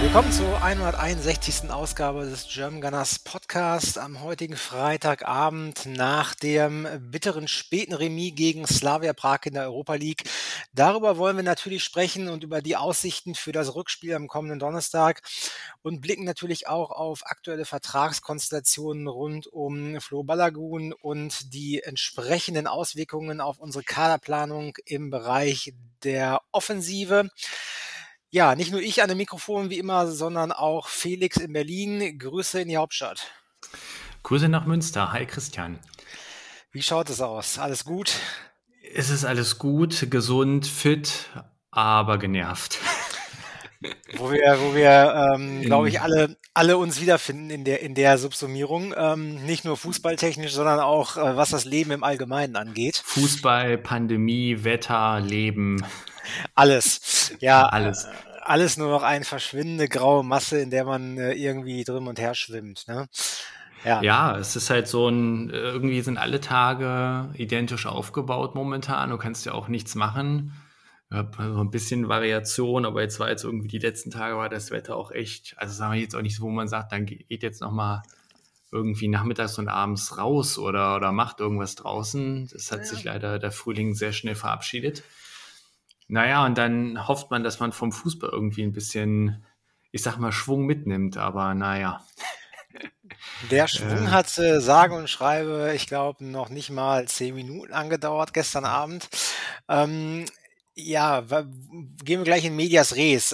Willkommen zur 161. Ausgabe des German Gunners Podcast am heutigen Freitagabend nach dem bitteren späten Remis gegen Slavia Prag in der Europa League. Darüber wollen wir natürlich sprechen und über die Aussichten für das Rückspiel am kommenden Donnerstag und blicken natürlich auch auf aktuelle Vertragskonstellationen rund um Flo Balogun und die entsprechenden Auswirkungen auf unsere Kaderplanung im Bereich der Offensive. Ja, nicht nur ich an dem Mikrofon wie immer, sondern auch Felix in Berlin. Grüße in die Hauptstadt. Grüße nach Münster. Hi Christian. Wie schaut es aus? Alles gut? Es ist alles gut, gesund, fit, aber genervt. Wo wir glaube ich, alle uns wiederfinden in der Subsummierung. Nicht nur fußballtechnisch, sondern auch, was das Leben im Allgemeinen angeht. Fußball, Pandemie, Wetter, Leben. Alles. Ja, alles. Alles nur noch eine verschwindende graue Masse, in der man irgendwie drin und her schwimmt. Ne? Ja, es ist halt so irgendwie sind alle Tage identisch aufgebaut momentan. Du kannst ja auch nichts machen. Ich habe so ein bisschen Variation, aber jetzt irgendwie die letzten Tage war das Wetter auch echt, also sagen wir jetzt auch nicht so, wo man sagt, dann geht jetzt nochmal irgendwie nachmittags und abends raus oder macht irgendwas draußen. Das hat sich leider der Frühling sehr schnell verabschiedet. Naja, und dann hofft man, dass man vom Fußball irgendwie ein bisschen, ich sag mal, Schwung mitnimmt, aber naja. Der Schwung hat sage und schreibe, ich glaube, noch nicht mal 10 Minuten angedauert gestern Abend. Gehen wir gleich in Medias Res.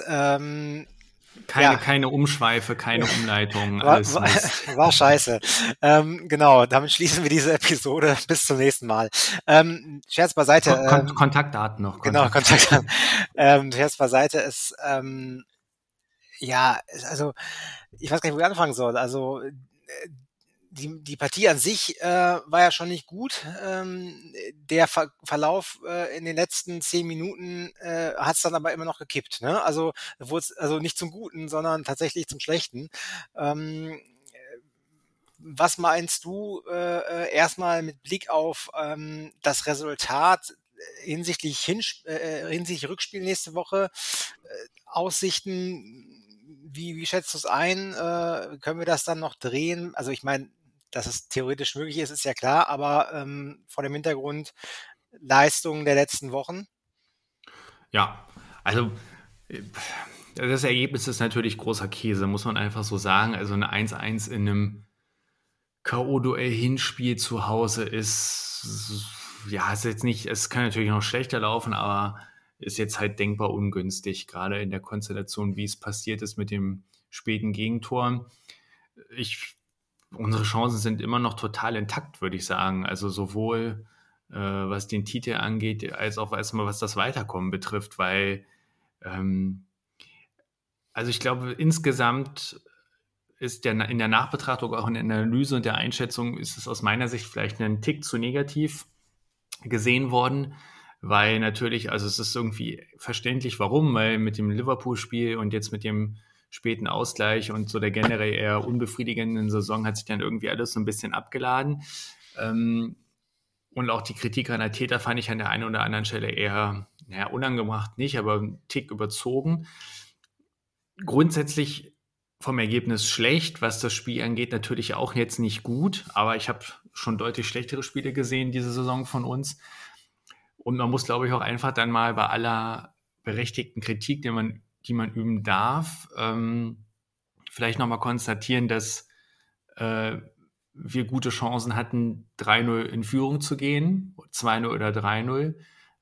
Keine Umschweife, keine Umleitung, alles Mist. War scheiße. Genau, damit schließen wir diese Episode. Bis zum nächsten Mal. Scherz beiseite. Kontaktdaten noch. Genau, Kontaktdaten. Scherz beiseite. Also ich weiß gar nicht, wo ich anfangen soll. Also die Partie an sich war ja schon nicht gut. Der Verlauf in den letzten 10 Minuten hat es dann aber immer noch gekippt. Ne? Also wurde es also nicht zum Guten, sondern tatsächlich zum Schlechten. Was meinst du erstmal mit Blick auf das Resultat hinsichtlich Rückspiel nächste Woche? Aussichten, wie schätzt du es ein? Können wir das dann noch drehen? Also ich meine, dass es theoretisch möglich ist, ist ja klar, aber vor dem Hintergrund Leistungen der letzten Wochen? Ja, also das Ergebnis ist natürlich großer Käse, muss man einfach so sagen. Also eine 1-1 in einem K.O.-Duell-Hinspiel zu Hause ist jetzt nicht, es kann natürlich noch schlechter laufen, aber ist jetzt halt denkbar ungünstig, gerade in der Konstellation, wie es passiert ist mit dem späten Gegentor. Unsere Chancen sind immer noch total intakt, würde ich sagen. Also sowohl was den Titel angeht, als auch erstmal was das Weiterkommen betrifft, weil also ich glaube, insgesamt ist in der Nachbetrachtung, auch in der Analyse und der Einschätzung, ist es aus meiner Sicht vielleicht einen Tick zu negativ gesehen worden, weil natürlich, also es ist irgendwie verständlich, warum, weil mit dem Liverpool-Spiel und jetzt mit dem späten Ausgleich und so der generell eher unbefriedigenden Saison hat sich dann irgendwie alles so ein bisschen abgeladen. Und auch die Kritik an der Täter fand ich an der einen oder anderen Stelle eher, unangebracht nicht, aber einen Tick überzogen. Grundsätzlich vom Ergebnis schlecht, was das Spiel angeht, natürlich auch jetzt nicht gut, aber ich habe schon deutlich schlechtere Spiele gesehen diese Saison von uns. Und man muss, glaube ich, auch einfach dann mal bei aller berechtigten Kritik, die man üben darf, vielleicht nochmal konstatieren, dass wir gute Chancen hatten, 3-0 in Führung zu gehen, 2-0 oder 3-0.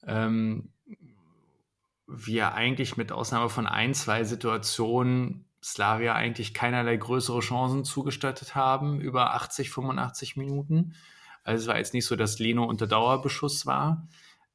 Wir eigentlich mit Ausnahme von 1-2 Situationen Slavia eigentlich keinerlei größere Chancen zugestattet haben über 80, 85 Minuten. Also es war jetzt nicht so, dass Leno unter Dauerbeschuss war.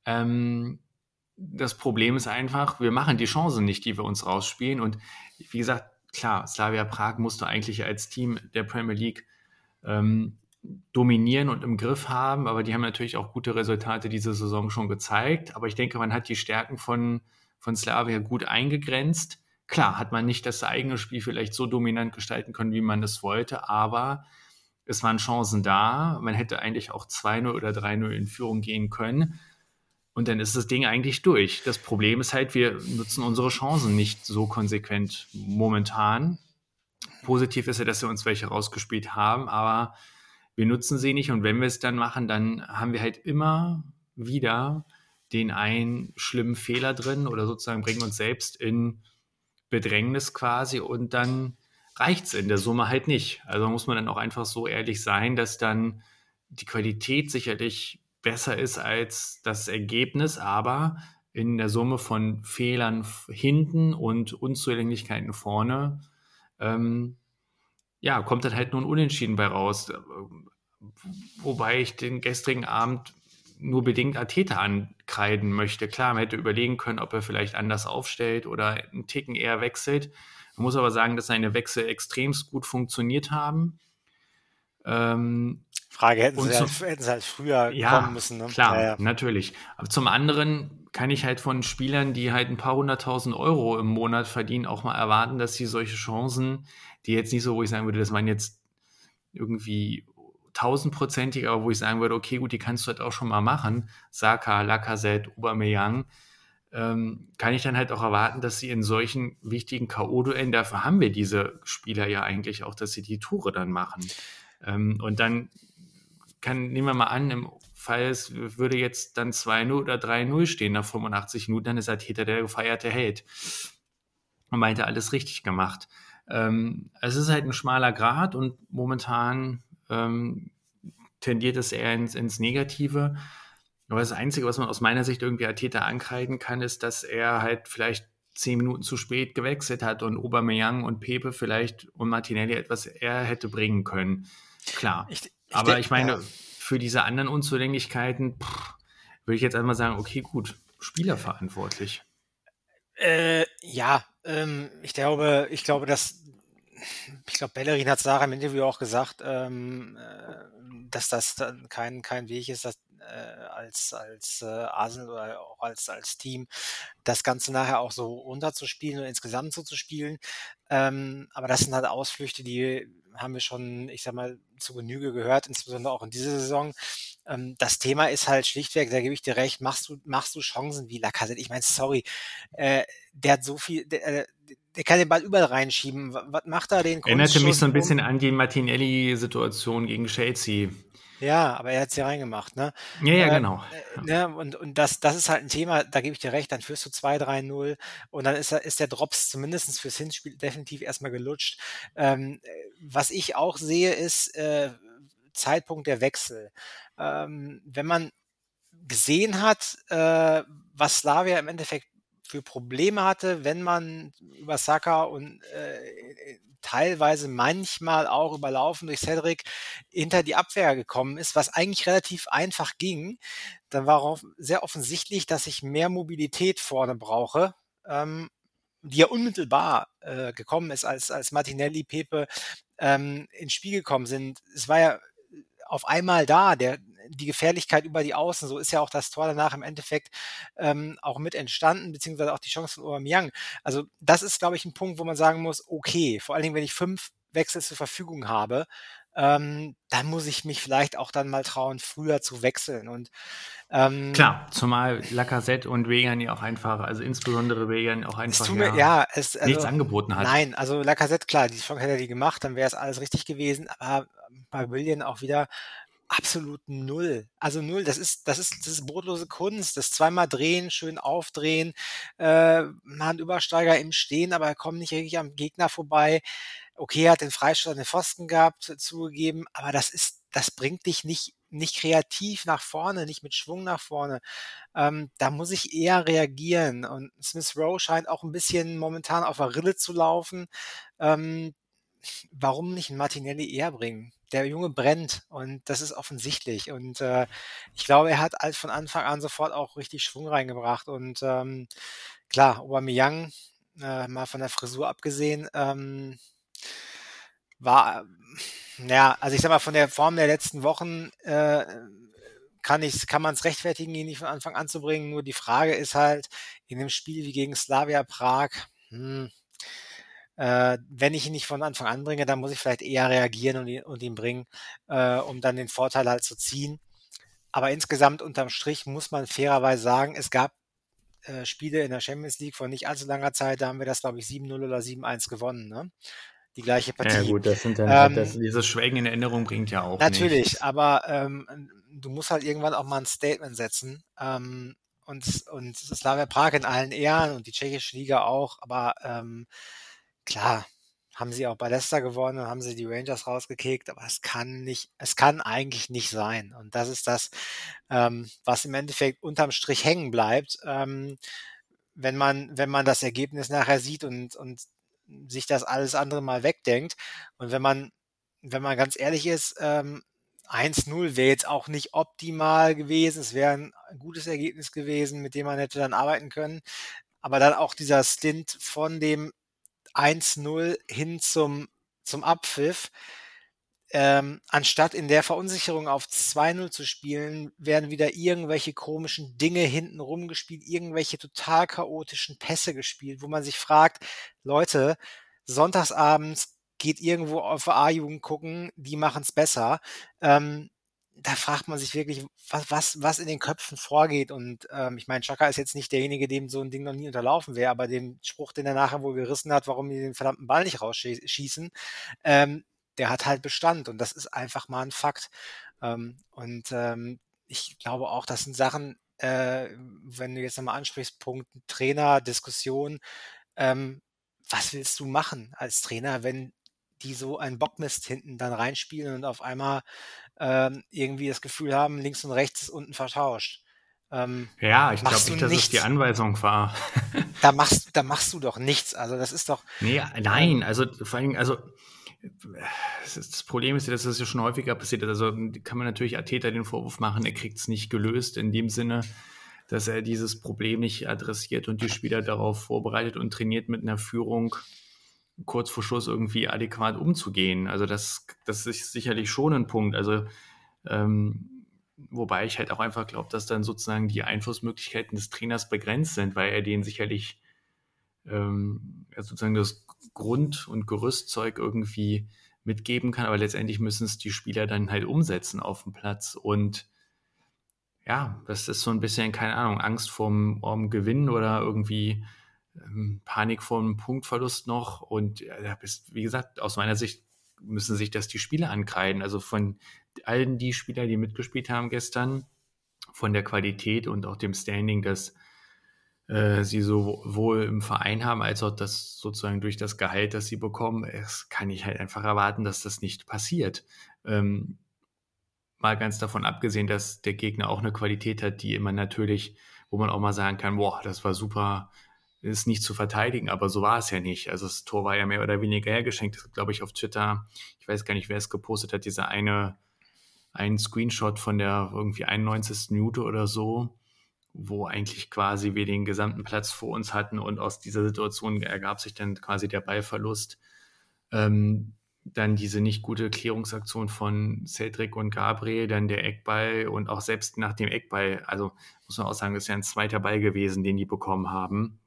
Das Problem ist einfach, wir machen die Chancen nicht, die wir uns rausspielen. Und wie gesagt, klar, Slavia Prag musste eigentlich als Team der Premier League dominieren und im Griff haben, aber die haben natürlich auch gute Resultate diese Saison schon gezeigt. Aber ich denke, man hat die Stärken von Slavia gut eingegrenzt. Klar, hat man nicht das eigene Spiel vielleicht so dominant gestalten können, wie man es wollte, aber es waren Chancen da. Man hätte eigentlich auch 2-0 oder 3-0 in Führung gehen können. und dann ist das Ding eigentlich durch. Das Problem ist halt, wir nutzen unsere Chancen nicht so konsequent momentan. Positiv ist ja, dass wir uns welche rausgespielt haben, aber wir nutzen sie nicht und wenn wir es dann machen, dann haben wir halt immer wieder den einen schlimmen Fehler drin oder sozusagen bringen uns selbst in Bedrängnis quasi und dann reicht es in der Summe halt nicht. Also muss man dann auch einfach so ehrlich sein, dass dann die Qualität sicherlich besser ist als das Ergebnis, aber in der Summe von Fehlern hinten und Unzulänglichkeiten vorne, ähm, ja, kommt dann halt nur ein Unentschieden bei raus. Wobei ich den gestrigen Abend nur bedingt Arteta ankreiden möchte. Klar, man hätte überlegen können, ob er vielleicht anders aufstellt oder einen Ticken eher wechselt. Man muss aber sagen, dass seine Wechsel extremst gut funktioniert haben. Frage, Und hätten sie halt früher kommen ja, müssen, ne? Ja, klar, ja. natürlich. Aber zum anderen kann ich halt von Spielern, die halt ein paar hunderttausend Euro im Monat verdienen, auch mal erwarten, dass sie solche Chancen, die jetzt nicht so, wo ich sagen würde, das waren jetzt irgendwie tausendprozentig, aber wo ich sagen würde, okay, gut, die kannst du halt auch schon mal machen. Saka, Lacazette, Aubameyang, kann ich dann halt auch erwarten, dass sie in solchen wichtigen K.O.-Duellen, dafür haben wir diese Spieler ja eigentlich auch, dass sie die Tore dann machen. Und dann nehmen wir mal an, im Fall es würde jetzt dann 2-0 oder 3-0 stehen nach 85 Minuten, dann ist Arteta der gefeierte Held und meinte, alles richtig gemacht. Es ist halt ein schmaler Grat und momentan tendiert es eher ins Negative. Aber das Einzige, was man aus meiner Sicht irgendwie Arteta ankreiden kann, ist, dass er halt vielleicht 10 Minuten zu spät gewechselt hat und Aubameyang und Pepe vielleicht und Martinelli etwas eher hätte bringen können. Klar. Aber ich Ja. meine, für diese anderen Unzulänglichkeiten würde ich jetzt einmal sagen, okay, gut, Spieler verantwortlich. Ja, ich glaube, Bellerin hat es nachher im Interview auch gesagt, dass das dann kein Weg ist, als Arsenal oder auch als Team das Ganze nachher auch so runterzuspielen und insgesamt so zu spielen. Aber das sind halt Ausflüchte, die haben wir schon, ich sag mal, zu Genüge gehört, insbesondere auch in dieser Saison. Das Thema ist halt schlichtweg, da gebe ich dir recht, machst du Chancen wie Lacazette? Ich meine, sorry, der hat so viel, der kann den Ball überall reinschieben. Was macht er? Den Erinnerte mich Kunstschuss so ein bisschen um? an die Martinelli-Situation gegen Chelsea. Ja, aber er hat's ja reingemacht, ne? Ja, ja, genau. Ne, und das ist halt ein Thema, da gebe ich dir recht, dann führst du 2-3-0 und dann ist der Drops zumindest fürs Hinspiel definitiv erstmal gelutscht. Was ich auch sehe, ist, Zeitpunkt der Wechsel. Wenn man gesehen hat, was Slavia im Endeffekt für Probleme hatte, wenn man über Saka und teilweise manchmal auch überlaufen durch Cedric hinter die Abwehr gekommen ist, was eigentlich relativ einfach ging, dann war auch sehr offensichtlich, dass ich mehr Mobilität vorne brauche, die ja unmittelbar gekommen ist, als Martinelli, Pepe ins Spiel gekommen sind. Es war ja auf einmal da, die Gefährlichkeit über die Außen, so ist ja auch das Tor danach im Endeffekt auch mit entstanden, beziehungsweise auch die Chance von Aubameyang. Also das ist, glaube ich, ein Punkt, wo man sagen muss, okay, vor allen Dingen, wenn ich 5 Wechsel zur Verfügung habe, dann muss ich mich vielleicht auch dann mal trauen, früher zu wechseln. Und Klar, zumal Lacazette und Vegan ja auch einfach, also insbesondere Vegan auch es einfach tut mir, ja ja, nichts also angeboten hat. nein, also Lacazette, klar, die Chance hätte er die gemacht, dann wäre es alles richtig gewesen, aber bei Willian auch wieder absolut null. Also null, das ist brotlose Kunst. Das zweimal drehen, schön aufdrehen, mal 'n Übersteiger im Stehen, aber er kommt nicht richtig am Gegner vorbei. Okay, er hat den Freistoß an den Pfosten gehabt, zugegeben, aber das bringt dich nicht kreativ nach vorne, nicht mit Schwung nach vorne. Da muss ich eher reagieren und Smith Rowe scheint auch ein bisschen momentan auf der Rille zu laufen. Ähm, Warum nicht 'n Martinelli eher bringen? Der Junge brennt und das ist offensichtlich und, ich glaube, er hat halt von Anfang an sofort auch richtig Schwung reingebracht und, klar, Aubameyang, mal von der Frisur abgesehen, war, ja, also ich sage mal, von der Form der letzten Wochen, kann man es rechtfertigen, ihn nicht von Anfang an zu bringen. Nur die Frage ist halt in 'nem Spiel wie gegen Slavia Prag, wenn ich ihn nicht von Anfang an bringe, dann muss ich vielleicht eher reagieren und ihn bringen, um dann den Vorteil halt zu ziehen. Aber insgesamt unterm Strich muss man fairerweise sagen, es gab Spiele in der Champions League vor nicht allzu langer Zeit, da haben wir das, glaube ich, 7-0 oder 7-1 gewonnen, ne? Die gleiche Ja Partie. gut, das sind dann halt Ähm, dieses Schwelgen in Erinnerung bringt ja auch Natürlich, nichts. aber du musst halt irgendwann auch mal ein Statement setzen. Und Slavia Prag in allen Ehren und die tschechische Liga auch, aber klar, haben sie auch bei Leicester gewonnen und haben sie die Rangers rausgekickt, aber es kann eigentlich nicht sein. Und das ist das, was im Endeffekt unterm Strich hängen bleibt, wenn man das Ergebnis nachher sieht und sich das alles andere mal wegdenkt. Und wenn man ganz ehrlich ist, 1-0 wäre jetzt auch nicht optimal gewesen. Es wäre ein gutes Ergebnis gewesen, mit dem man hätte dann arbeiten können. Aber dann auch dieser Stint von dem 1-0 hin zum Abpfiff, anstatt in der Verunsicherung auf 2-0 zu spielen, werden wieder irgendwelche komischen Dinge hinten rumgespielt, irgendwelche total chaotischen Pässe gespielt, wo man sich fragt, Leute, sonntagsabends geht irgendwo auf A-Jugend gucken, die machen es besser. Da fragt man sich wirklich, was in den Köpfen vorgeht. Und ich meine, Xhaka ist jetzt nicht derjenige, dem so ein Ding noch nie unterlaufen wäre, aber den Spruch, den er nachher wohl gerissen hat, warum die den verdammten Ball nicht rausschießen, ähm, der hat halt Bestand und das ist einfach mal ein Fakt. Ich glaube auch, das sind Sachen, wenn du jetzt nochmal ansprichst, Punkt Trainer, Diskussion, ähm, was willst du machen als Trainer, wenn die so einen Bockmist hinten dann reinspielen und auf einmal irgendwie das Gefühl haben, links und rechts ist unten vertauscht. Ja, ich glaube Machst du nicht, dass es die nichts. Anweisung war. Da machst du doch nichts. Also das ist doch, Nee, ähm, nein, also vor allem, also das Problem ist ja, dass das ja schon häufiger passiert ist. Also kann man natürlich Arteta den Vorwurf machen, er kriegt es nicht gelöst, in dem Sinne, dass er dieses Problem nicht adressiert und die Spieler darauf vorbereitet und trainiert, mit einer Führung kurz vor Schluss irgendwie adäquat umzugehen. Also das ist sicherlich schon ein Punkt. Also wobei ich halt auch einfach glaube, dass dann sozusagen die Einflussmöglichkeiten des Trainers begrenzt sind, weil er denen sicherlich sozusagen das Grund- und Gerüstzeug irgendwie mitgeben kann, aber letztendlich müssen es die Spieler dann halt umsetzen auf dem Platz. Und ja, das ist so ein bisschen, keine Ahnung, Angst vorm Gewinn oder irgendwie Panik vor einem Punktverlust noch. Und ja, wie gesagt, aus meiner Sicht müssen sich das die Spieler ankreiden. Also von allen die Spieler, die mitgespielt haben gestern, von der Qualität und auch dem Standing, das sie sowohl im Verein haben, als auch das sozusagen durch das Gehalt, das sie bekommen, es kann ich halt einfach erwarten, dass das nicht passiert. Ähm, Mal ganz davon abgesehen, dass der Gegner auch eine Qualität hat, die immer natürlich, wo man auch mal sagen kann, boah, das war super, ist nicht zu verteidigen, aber so war es ja nicht. Also das Tor war ja mehr oder weniger hergeschenkt. Das glaube ich auf Twitter, ich weiß gar nicht, wer es gepostet hat, einen Screenshot von der irgendwie 91. Minute oder so, wo eigentlich quasi wir den gesamten Platz vor uns hatten und aus dieser Situation ergab sich dann quasi der Ballverlust. Dann diese nicht gute Klärungsaktion von Cedric und Gabriel, dann der Eckball und auch selbst nach dem Eckball, also muss man auch sagen, das ist ja ein zweiter Ball gewesen, den die bekommen haben.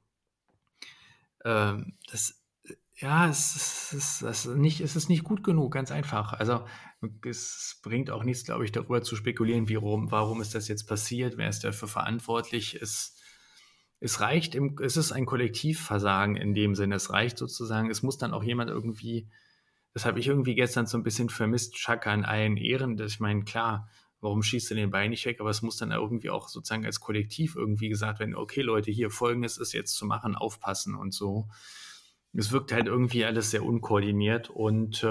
Das ja, es ist nicht gut genug, ganz einfach. Also es bringt auch nichts, glaube ich, darüber zu spekulieren, warum ist das jetzt passiert, wer ist dafür verantwortlich. Es reicht, es ist ein Kollektivversagen in dem Sinne. Es reicht sozusagen, es muss dann auch jemand irgendwie, das habe ich irgendwie gestern so ein bisschen vermisst, Xhaka in allen Ehren. Dass ich meine, klar, warum schießt er den Ball nicht weg? Aber es muss dann irgendwie auch sozusagen als Kollektiv irgendwie gesagt werden, okay Leute, hier Folgendes ist jetzt zu machen, aufpassen und so. Es wirkt halt irgendwie alles sehr unkoordiniert und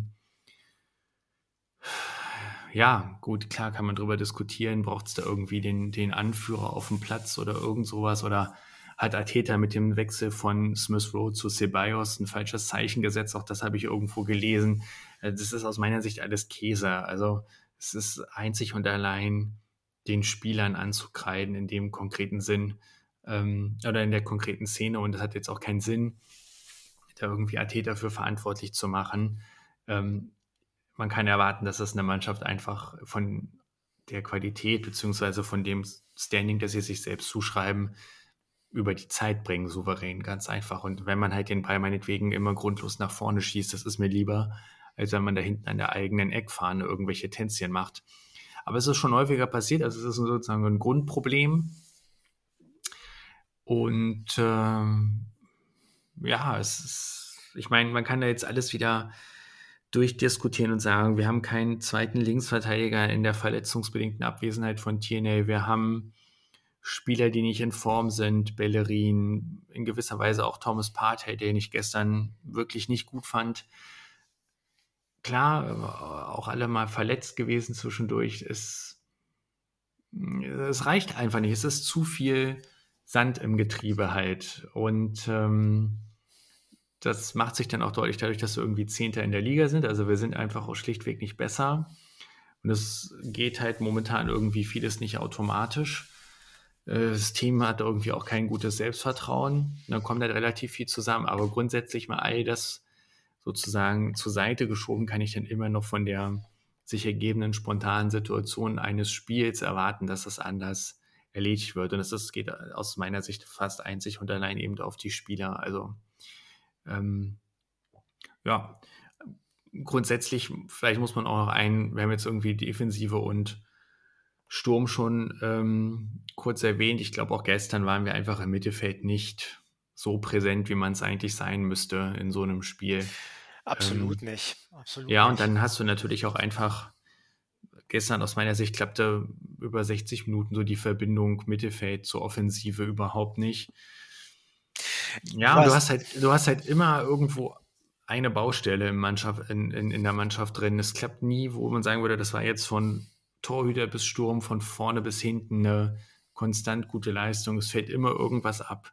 ja, gut, klar kann man drüber diskutieren, braucht es da irgendwie den Anführer auf dem Platz oder irgend sowas oder hat Arteta mit dem Wechsel von Smith Rowe zu Ceballos ein falsches Zeichen gesetzt, auch das habe ich irgendwo gelesen. Das ist aus meiner Sicht alles Käse, also es ist einzig und allein den Spielern anzukreiden in dem konkreten Sinn oder in der konkreten Szene und das hat jetzt auch keinen Sinn, da irgendwie Arteta für verantwortlich zu machen. Man kann erwarten, dass das eine Mannschaft einfach von der Qualität beziehungsweise von dem Standing, das sie sich selbst zuschreiben, über die Zeit bringen, souverän, ganz einfach. Und wenn man halt den Ball meinetwegen immer grundlos nach vorne schießt, das ist mir lieber, als wenn man da hinten an der eigenen Eckfahne irgendwelche Tänzchen macht. Aber es ist schon häufiger passiert, also es ist sozusagen ein Grundproblem. Und ja, ich meine, man kann da jetzt alles wieder durchdiskutieren und sagen, wir haben keinen zweiten Linksverteidiger in der verletzungsbedingten Abwesenheit von Tierney. Wir haben Spieler, die nicht in Form sind, Bellerin, in gewisser Weise auch Thomas Partey, den ich gestern wirklich nicht gut fand. Klar, auch alle mal verletzt gewesen zwischendurch. Es reicht einfach nicht. Es ist zu viel Sand im Getriebe halt. Und das macht sich dann auch deutlich dadurch, dass wir irgendwie Zehnter in der Liga sind. Also wir sind einfach auch schlichtweg nicht besser. Und es geht halt momentan irgendwie vieles nicht automatisch. Das Team hat irgendwie auch kein gutes Selbstvertrauen. Und dann kommt halt relativ viel zusammen. Aber grundsätzlich mal all das sozusagen zur Seite geschoben, kann ich dann immer noch von der sich ergebenden spontanen Situation eines Spiels erwarten, dass es anders erledigt wird. Und geht aus meiner Sicht fast einzig und allein eben auf die Spieler. Also ja, grundsätzlich, vielleicht muss man auch noch wir haben jetzt irgendwie Defensive und Sturm schon kurz erwähnt. Ich glaube, auch gestern waren wir einfach im Mittelfeld nicht so präsent, wie man es eigentlich sein müsste in so einem Spiel. Absolut nicht. Absolut Ja, und nicht. dann hast du natürlich auch einfach, gestern aus meiner Sicht klappte über 60 Minuten so die Verbindung Mittelfeld zur Offensive überhaupt nicht. Ja, und du hast halt immer irgendwo eine Baustelle in der Mannschaft drin. Es klappt nie, wo man sagen würde, das war jetzt von Torhüter bis Sturm, von vorne bis hinten eine konstant gute Leistung. Es fällt immer irgendwas ab.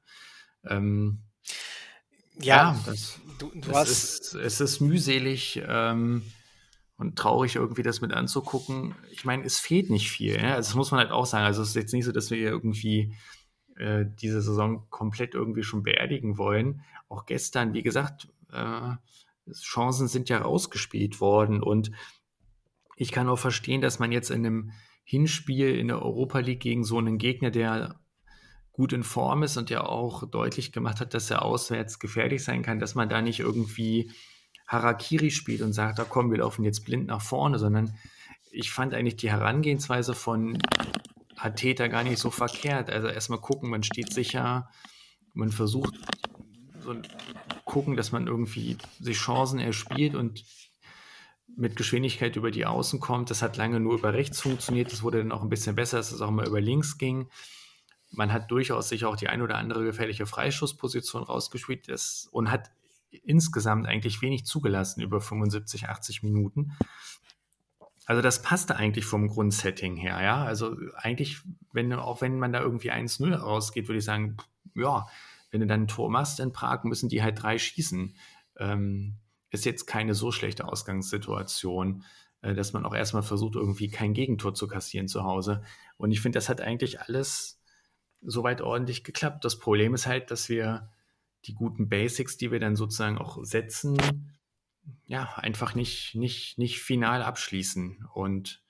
Ja, es ist mühselig und traurig irgendwie das mit anzugucken. Ich meine, es fehlt nicht viel. Ja? Also das muss man halt auch sagen. Also es ist jetzt nicht so, dass wir hier irgendwie diese Saison komplett irgendwie schon beerdigen wollen. Auch gestern, wie gesagt, Chancen sind ja rausgespielt worden und ich kann auch verstehen, dass man jetzt in einem Hinspiel in der Europa League gegen so einen Gegner, der gut in Form ist und der auch deutlich gemacht hat, dass er auswärts gefährlich sein kann, dass man da nicht irgendwie Harakiri spielt und sagt, da komm, wir laufen jetzt blind nach vorne, sondern ich fand eigentlich die Herangehensweise von Arteta gar nicht so verkehrt. Also erstmal gucken, man steht sicher, man versucht so gucken, dass man irgendwie sich Chancen erspielt und mit Geschwindigkeit über die Außen kommt. Das hat lange nur über rechts funktioniert. Das wurde dann auch ein bisschen besser, dass es auch mal über links ging. Man hat durchaus sich auch die ein oder andere gefährliche Freischussposition rausgespielt und hat insgesamt eigentlich wenig zugelassen über 75, 80 Minuten. Also das passte eigentlich vom Grundsetting her, ja. Also eigentlich, auch wenn man da irgendwie 1-0 rausgeht, würde ich sagen, ja, wenn du dann ein Tor machst in Prag, müssen die halt 3 schießen. Ist jetzt keine so schlechte Ausgangssituation, dass man auch erstmal versucht, irgendwie kein Gegentor zu kassieren zu Hause. Und ich finde, das hat eigentlich alles soweit ordentlich geklappt. Das Problem ist halt, dass wir die guten Basics, die wir dann sozusagen auch setzen, ja, einfach nicht final abschließen. Und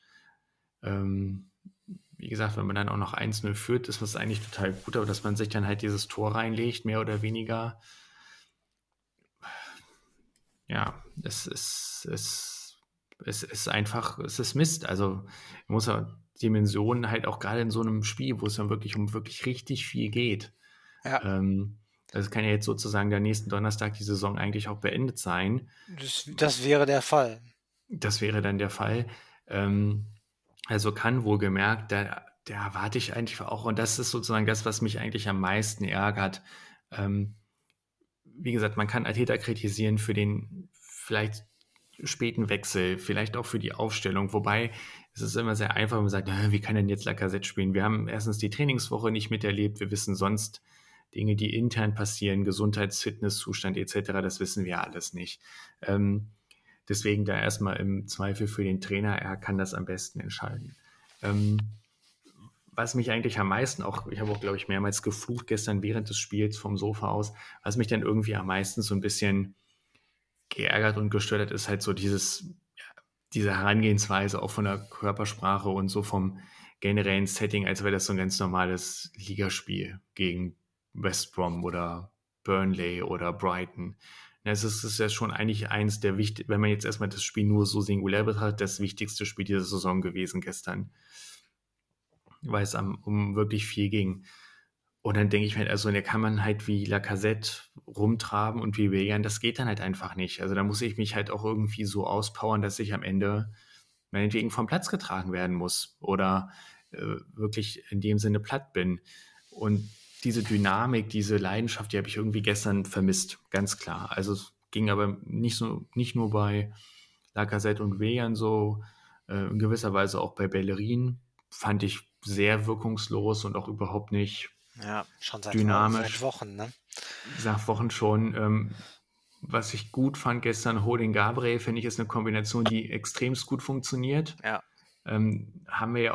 wie gesagt, wenn man dann auch noch 1-0 führt, ist das eigentlich total gut, aber dass man sich dann halt dieses Tor reinlegt, mehr oder weniger, ja, es ist einfach, es ist Mist. Also man muss ja Dimensionen halt auch gerade in so einem Spiel, wo es dann wirklich um wirklich richtig viel geht. Ja. Das kann ja jetzt sozusagen der nächsten Donnerstag die Saison eigentlich auch beendet sein. Das wäre der Fall. Das wäre dann der Fall. Also kann wohlgemerkt, da erwarte ich eigentlich auch, und das ist sozusagen das, was mich eigentlich am meisten ärgert. Wie gesagt, man kann Arteta kritisieren für den vielleicht späten Wechsel, vielleicht auch für die Aufstellung, wobei es ist immer sehr einfach, wenn man sagt, wie kann denn jetzt Lacazette spielen? Wir haben erstens die Trainingswoche nicht miterlebt, wir wissen sonst Dinge, die intern passieren, Gesundheits-, Fitnesszustand etc., das wissen wir alles nicht. Deswegen da erstmal im Zweifel für den Trainer, er kann das am besten entscheiden. Was mich eigentlich am meisten auch, ich habe auch, glaube ich, mehrmals geflucht gestern während des Spiels vom Sofa aus, was mich dann irgendwie am meisten so ein bisschen geärgert und gestört hat, ist halt so diese Herangehensweise auch von der Körpersprache und so vom generellen Setting, als wäre das so ein ganz normales Ligaspiel gegen West Brom oder Burnley oder Brighton. Ja, es ist ja schon eigentlich eins der wichtigsten, wenn man jetzt erstmal das Spiel nur so singulär betrachtet, das wichtigste Spiel dieser Saison gewesen gestern, weil es um wirklich viel ging. Und dann denke ich mir halt, also da kann man halt wie Lacazette rumtraben und wie Willian, das geht dann halt einfach nicht. Also da muss ich mich halt auch irgendwie so auspowern, dass ich am Ende meinetwegen vom Platz getragen werden muss oder wirklich in dem Sinne platt bin. Und diese Dynamik, diese Leidenschaft, die habe ich irgendwie gestern vermisst, ganz klar. Also es ging aber nicht nur bei Lacazette und Willian so, in gewisser Weise auch bei Bellerin, fand ich sehr wirkungslos und auch überhaupt nicht Ja, schon seit dynamisch, Wochen, ne? seit Wochen schon. Was ich gut fand gestern, Holding Gabriel, finde ich, ist eine Kombination, die extremst gut funktioniert. Ja. Haben wir ja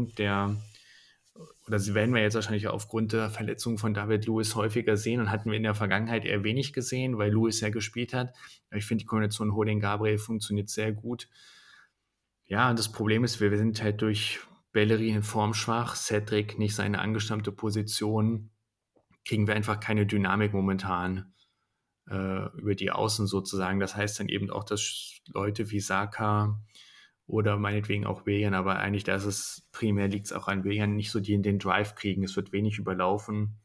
oder sie werden wir jetzt wahrscheinlich aufgrund der Verletzung von David Luiz häufiger sehen und hatten wir in der Vergangenheit eher wenig gesehen, weil Luiz ja gespielt hat. Aber ich finde, die Kombination Holding Gabriel funktioniert sehr gut. Ja, und das Problem ist, wir sind halt durch Bellerin in Form schwach, Cedric nicht seine angestammte Position, kriegen wir einfach keine Dynamik momentan über die Außen sozusagen. Das heißt dann eben auch, dass Leute wie Saka oder meinetwegen auch Willian, aber eigentlich primär liegt es auch an Willian, nicht so die in den Drive kriegen. Es wird wenig überlaufen.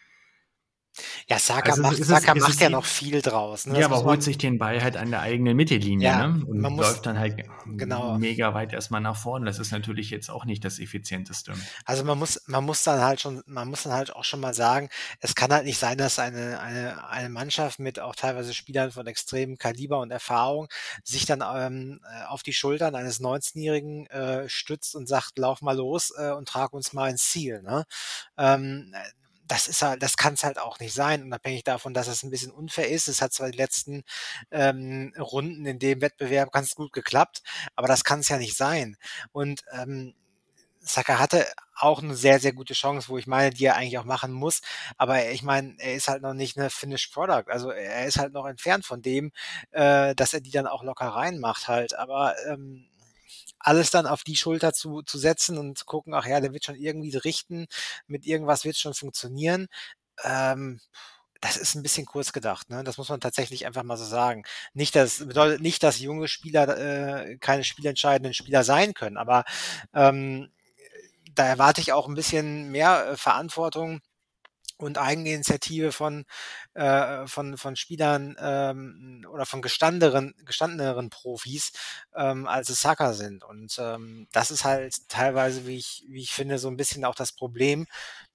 Ja, Saka Also macht, Saka macht ja noch viel draus. Ne? ja, Das aber muss holt man, sich den Ball halt an der eigenen Mittellinie, ja, ne? man Und muss, läuft dann halt genau. mega weit erstmal nach vorne. Das ist natürlich jetzt auch nicht das Effizienteste. Also man muss dann halt auch schon mal sagen, es kann halt nicht sein, dass eine Mannschaft mit auch teilweise Spielern von extremem Kaliber und Erfahrung sich dann auf die Schultern eines 19-Jährigen stützt und sagt, lauf mal los und trag uns mal ins Ziel. Ne? Das ist halt, das kann es halt auch nicht sein, unabhängig davon, dass es ein bisschen unfair ist. Es hat zwar die letzten Runden in dem Wettbewerb ganz gut geklappt, aber das kann es ja nicht sein. Und Saka hatte auch eine sehr, sehr gute Chance, wo ich meine, die er eigentlich auch machen muss. Aber ich meine, er ist halt noch nicht eine Finished Product. Also er ist halt noch entfernt von dem, dass er die dann auch locker reinmacht halt. Aber alles dann auf die Schulter zu setzen und zu gucken, ach ja, der wird schon irgendwie richten, mit irgendwas wird es schon funktionieren. Ähm, Das ist ein bisschen kurz gedacht, ne? Das muss man tatsächlich einfach mal so sagen. Bedeutet nicht, dass junge Spieler keine spielentscheidenden Spieler sein können, aber ähm, da erwarte ich auch ein bisschen mehr Verantwortung und Eigeninitiative von Spielern oder von gestandeneren Profis, als es Saka sind. Und das ist halt teilweise, wie ich finde, so ein bisschen auch das Problem,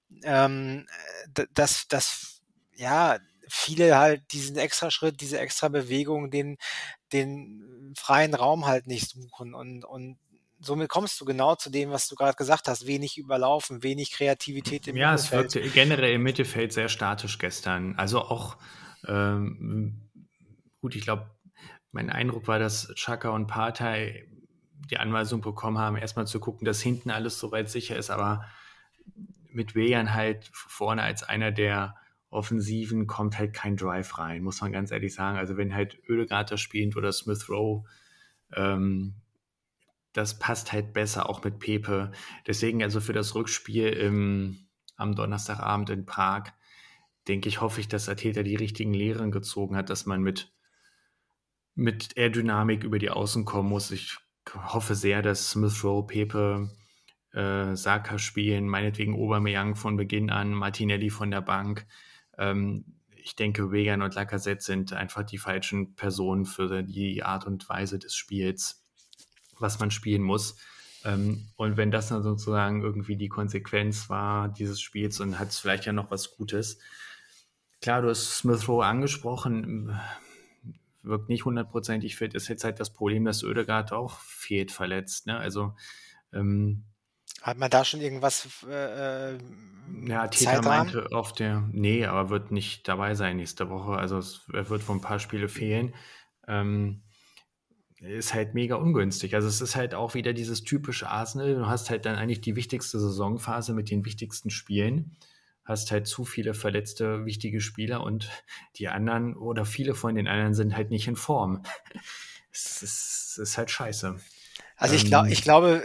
dass ja viele halt diesen Extraschritt, diese Extrabewegung, den freien Raum halt nicht suchen und somit kommst du genau zu dem, was du gerade gesagt hast, wenig überlaufen, wenig Kreativität im Ja, es Mittelfeld. wirkte generell im Mittelfeld sehr statisch gestern. Also auch, ähm, gut, ich glaube, mein Eindruck war, dass Xhaka und Partey die Anweisung bekommen haben, erstmal zu gucken, dass hinten alles soweit sicher ist, aber mit Willian halt vorne als einer der Offensiven kommt halt kein Drive rein, muss man ganz ehrlich sagen. Also wenn halt Oedegaard da spielt oder Smith Rowe, ähm, das passt halt besser auch mit Pepe. Deswegen also für das Rückspiel am Donnerstagabend in Prag, denke ich, hoffe ich, dass Arteta die richtigen Lehren gezogen hat, dass man mit Aerodynamik über die Außen kommen muss. Ich hoffe sehr, dass Smith Rowe, Pepe, Saka spielen, meinetwegen Aubameyang von Beginn an, Martinelli von der Bank. Ich denke, Wegan und Lacazette sind einfach die falschen Personen für die Art und Weise des Spiels, was man spielen muss. Und wenn das dann sozusagen irgendwie die Konsequenz war dieses Spiels, dann hat es vielleicht ja noch was Gutes. Klar, du hast Smith Rowe angesprochen, wirkt nicht hundertprozentig fit, ist jetzt halt das Problem, dass Oedegaard auch fehlt verletzt. Ne? Also Hat man da schon irgendwas ja, Teta Zeitrahmen? meinte nee, aber wird nicht dabei sein nächste Woche. Also er wird für ein paar Spiele fehlen. Ähm, ist halt mega ungünstig. Also es ist halt auch wieder dieses typische Arsenal. Du hast halt dann eigentlich die wichtigste Saisonphase mit den wichtigsten Spielen. Hast halt zu viele verletzte, wichtige Spieler und die anderen oder viele von den anderen sind halt nicht in Form. Es ist halt scheiße. Also ich glaube,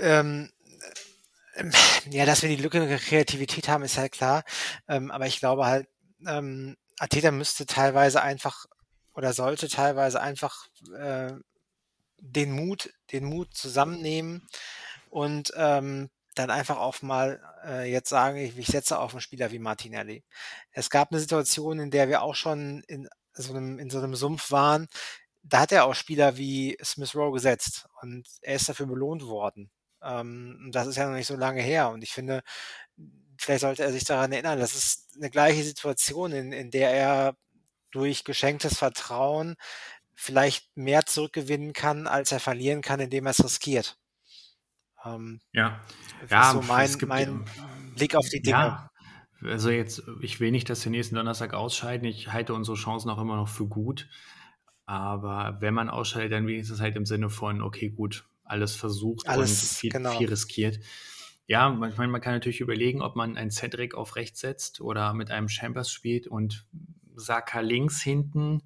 ja, dass wir die Lücke in der Kreativität haben, ist halt klar. Aber ich glaube halt, Arteta müsste teilweise einfach oder sollte teilweise einfach den Mut zusammennehmen und dann einfach auch mal jetzt sagen, ich setze auf einen Spieler wie Martinelli. Es gab eine Situation, in der wir auch schon in so einem Sumpf waren. Da hat er auch Spieler wie Smith Rowe gesetzt und er ist dafür belohnt worden. Das ist ja noch nicht so lange her und ich finde, vielleicht sollte er sich daran erinnern, das ist eine gleiche Situation, in der er durch geschenktes Vertrauen vielleicht mehr zurückgewinnen kann, als er verlieren kann, indem er es riskiert. Ähm, Ja, ist ja, so es gibt mein Blick auf die Dinge. ja, also jetzt, ich will nicht, dass wir nächsten Donnerstag ausscheiden. Ich halte unsere Chancen auch immer noch für gut. Aber wenn man ausscheidet, dann wenigstens halt im Sinne von, okay, gut, alles versucht und Alles viel, genau. viel riskiert. Ja, manchmal, man kann natürlich überlegen, ob man einen Cedric auf rechts setzt oder mit einem Chambers spielt und Saka links hinten.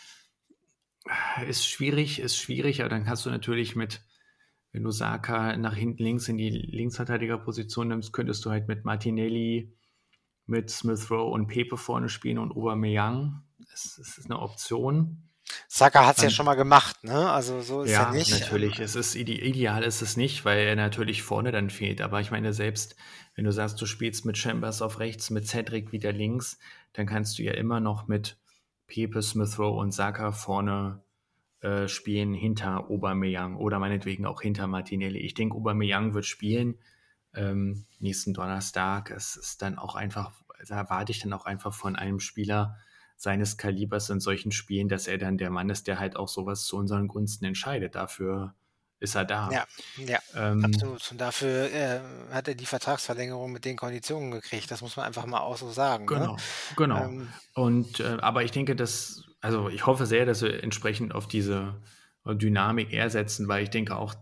Ist schwierig, aber dann kannst du natürlich wenn du Saka nach hinten links in die Linksverteidigerposition nimmst, könntest du halt mit Martinelli, mit Smith Rowe und Pepe vorne spielen und Aubameyang. Das ist eine Option. Saka hat es ja Man, schon mal gemacht, ne? Also so ist ja ja, nicht. natürlich. Es ist ideal ist es nicht, weil er natürlich vorne dann fehlt. Aber ich meine, selbst wenn du sagst, du spielst mit Chambers auf rechts, mit Cedric wieder links, dann kannst du ja immer noch mit Pepe, Smith Rowe und Saka vorne spielen hinter Aubameyang oder meinetwegen auch hinter Martinelli. Ich denke, Aubameyang wird spielen nächsten Donnerstag. Es ist dann auch einfach, da erwarte ich dann auch einfach von einem Spieler seines Kalibers in solchen Spielen, dass er dann der Mann ist, der halt auch sowas zu unseren Gunsten entscheidet. Dafür ist er da. Ja, ja, Ähm, absolut. Und dafür hat er die Vertragsverlängerung mit den Konditionen gekriegt. Das muss man einfach mal auch so sagen, ne? genau. Ähm, Und aber ich denke, also ich hoffe sehr, dass wir entsprechend auf diese Dynamik eher setzen, weil ich denke auch,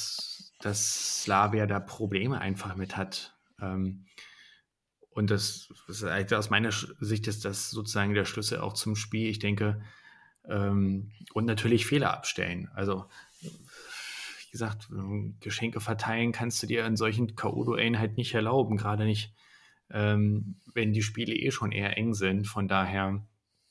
dass Slavia da Probleme einfach mit hat. Und das ist eigentlich aus meiner Sicht ist das sozusagen der Schlüssel auch zum Spiel. Ich denke, und natürlich Fehler abstellen. Also, wie gesagt, Geschenke verteilen kannst du dir in solchen K.O.-Duellen halt nicht erlauben, gerade nicht, wenn die Spiele eh schon eher eng sind. Von daher,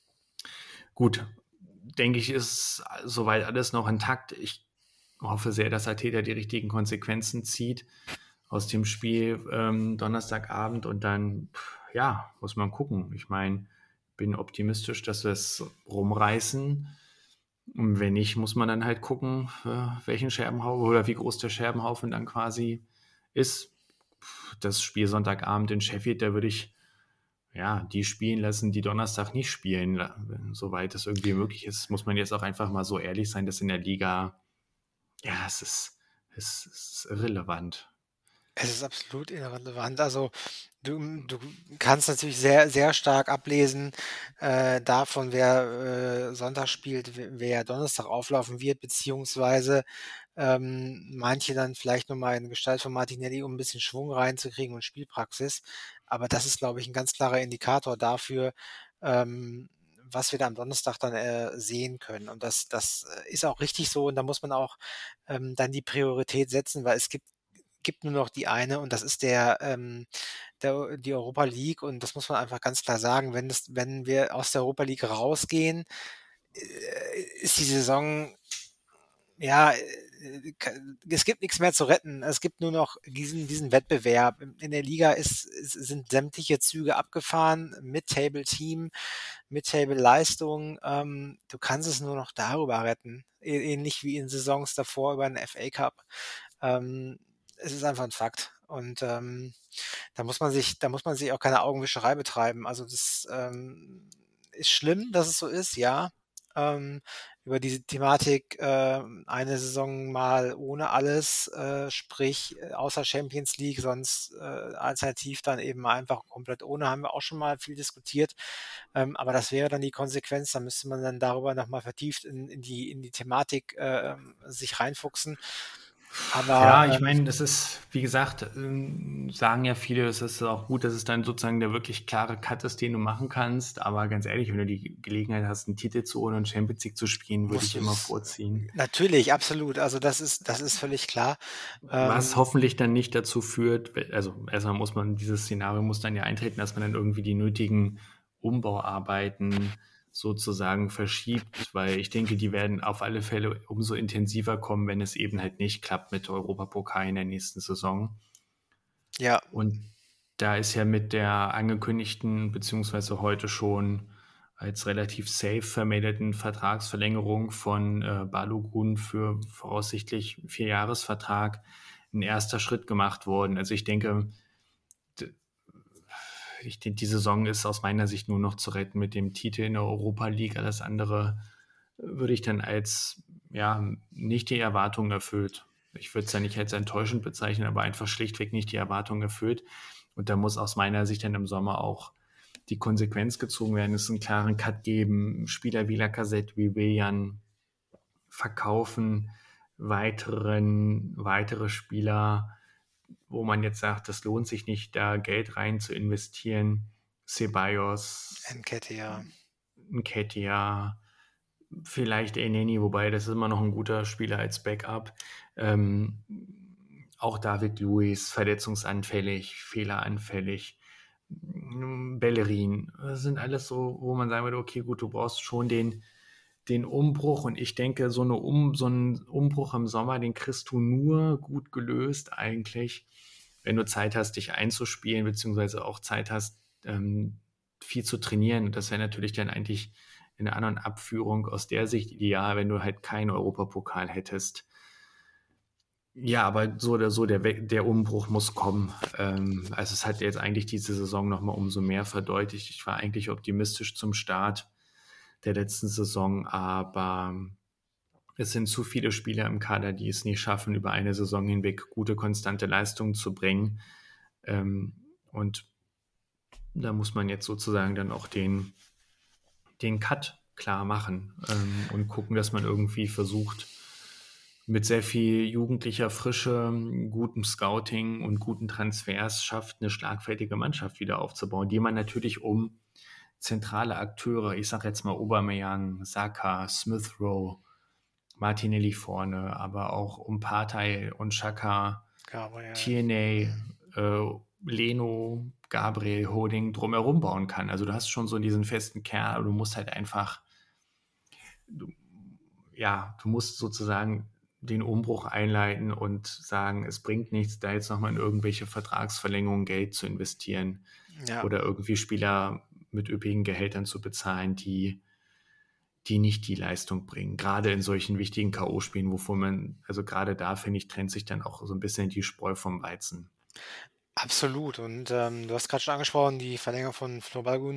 gut, denke ich, ist soweit alles noch intakt. Ich hoffe sehr, dass Arteta die richtigen Konsequenzen zieht aus dem Spiel Donnerstagabend und dann, ja, muss man gucken. Ich meine, bin optimistisch, dass wir es rumreißen. Und wenn nicht, muss man dann halt gucken, welchen Scherbenhaufen oder wie groß der Scherbenhaufen dann quasi ist. Das Spiel Sonntagabend in Sheffield, da würde ich ja die spielen lassen, die Donnerstag nicht spielen, soweit es irgendwie möglich ist. Muss man jetzt auch einfach mal so ehrlich sein, dass in der Liga, ja, es ist irrelevant. Es ist absolut irrelevant. Also du kannst natürlich sehr, sehr stark ablesen davon, wer Sonntag spielt, wer Donnerstag auflaufen wird, beziehungsweise manche dann vielleicht nochmal in Gestalt von Martinelli, um ein bisschen Schwung reinzukriegen und Spielpraxis. Aber das ist, glaube ich, ein ganz klarer Indikator dafür, was wir da am Donnerstag dann sehen können. Und das ist auch richtig so. Und da muss man auch dann die Priorität setzen, weil es gibt nur noch die eine und das ist die Europa League und das muss man einfach ganz klar sagen, wenn wir aus der Europa League rausgehen, ist die Saison, ja, es gibt nichts mehr zu retten. Es gibt nur noch diesen Wettbewerb. In der Liga sind sämtliche Züge abgefahren, Mid-Table-Team, Mid-Table-Leistung. Du kannst es nur noch darüber retten, ähnlich wie in Saisons davor über den FA Cup. Ähm, Es ist einfach ein Fakt. Und da muss man sich auch keine Augenwischerei betreiben. Also das ist schlimm, dass es so ist, ja. Ähm, Über diese Thematik eine Saison mal ohne alles, sprich außer Champions League, sonst alternativ dann eben einfach komplett ohne, haben wir auch schon mal viel diskutiert. Aber das wäre dann die Konsequenz, da müsste man dann darüber nochmal vertieft in die Thematik sich reinfuchsen. Aber Ja, ich meine, das ist, wie gesagt, sagen ja viele, es ist auch gut, dass es dann sozusagen der wirklich klare Cut ist, den du machen kannst. Aber ganz ehrlich, wenn du die Gelegenheit hast, einen Titel zu holen und Champions League zu spielen, würde musst ich du immer es vorziehen. natürlich, absolut. Also das ist völlig klar. Was Ähm, hoffentlich dann nicht dazu führt, also erstmal dieses Szenario muss dann ja eintreten, dass man dann irgendwie die nötigen Umbauarbeiten sozusagen verschiebt, weil ich denke, die werden auf alle Fälle umso intensiver kommen, wenn es eben halt nicht klappt mit Europapokal in der nächsten Saison. Ja, Und da ist ja mit der angekündigten, beziehungsweise heute schon als relativ safe vermeldeten Vertragsverlängerung von Balogun für voraussichtlich 4-Jahres-Vertrag ein erster Schritt gemacht worden. Also ich denke, die Saison ist aus meiner Sicht nur noch zu retten mit dem Titel in der Europa League. Alles andere würde ich dann als ja nicht die Erwartungen erfüllt. Ich würde es ja nicht als enttäuschend bezeichnen, aber einfach schlichtweg nicht die Erwartungen erfüllt. Und da muss aus meiner Sicht dann im Sommer auch die Konsequenz gezogen werden. Es einen klaren Cut geben, Spieler wie Lacazette, wie Willian verkaufen, weitere Spieler, wo man jetzt sagt, das lohnt sich nicht, da Geld rein zu investieren. Ceballos, Nketiah. Nketiah, vielleicht Elneny, wobei das ist immer noch ein guter Spieler als Backup. Auch David Luiz, verletzungsanfällig, fehleranfällig. Bellerin, das sind alles so, wo man sagen würde, okay, gut, du brauchst schon den Umbruch und ich denke, so einen Umbruch im Sommer, den kriegst du nur gut gelöst eigentlich, wenn du Zeit hast, dich einzuspielen, beziehungsweise auch Zeit hast, viel zu trainieren. Und das wäre natürlich dann eigentlich in einer anderen Abführung aus der Sicht ideal, wenn du halt keinen Europapokal hättest. Ja, aber so oder so, der Umbruch muss kommen. Also es hat jetzt eigentlich diese Saison nochmal umso mehr verdeutlicht. Ich war eigentlich optimistisch zum Start der letzten Saison, aber es sind zu viele Spieler im Kader, die es nicht schaffen, über eine Saison hinweg gute, konstante Leistungen zu bringen. Und da muss man jetzt sozusagen dann auch den Cut klar machen und gucken, dass man irgendwie versucht, mit sehr viel jugendlicher Frische, gutem Scouting und guten Transfers schafft, eine schlagfertige Mannschaft wieder aufzubauen, die man natürlich um zentrale Akteure, ich sage jetzt mal Aubameyang, Saka, Smith Rowe, Martinelli vorne, aber auch um Partey und Xhaka, Gabriel. Tierney, Leno, Gabriel, Holding drumherum bauen kann. Also du hast schon so diesen festen Kern, aber du musst halt einfach, du musst sozusagen den Umbruch einleiten und sagen, es bringt nichts, da jetzt nochmal in irgendwelche Vertragsverlängerungen Geld zu investieren Ja, oder irgendwie Spieler mit üppigen Gehältern zu bezahlen, die nicht die Leistung bringen. Gerade in solchen wichtigen K.O.-Spielen, wovon man, also gerade da, finde ich, trennt sich dann auch so ein bisschen die Spreu vom Weizen. absolut. Und du hast gerade schon angesprochen, die Verlängerung von Flo Balogun.